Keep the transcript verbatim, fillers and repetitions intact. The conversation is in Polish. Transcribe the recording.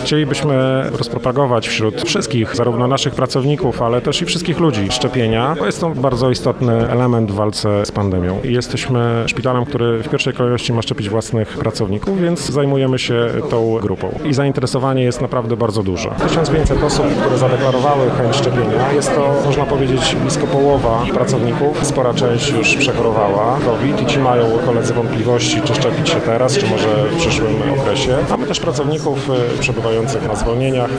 Chcielibyśmy rozpropagować wśród wszystkich, zarówno naszych pracowników, ale też i wszystkich ludzi szczepienia, bo jest to bardzo istotny element w walce z pandemią. I jesteśmy szpitalem, który w pierwszej kolejności ma szczepić własnych pracowników, więc zajmujemy się tą grupą. I zainteresowanie jest naprawdę bardzo duże. tysiąc pięćset osób, które zadeklarowały chęć szczepienia. Jest to, można powiedzieć, blisko połowa pracowników. Spora część już przechorowała COVID i ci mają koledzy wątpliwości, czy szczepić się teraz, czy może w przyszłym okresie. Mamy też pracowników przebywających na zwolnieniach.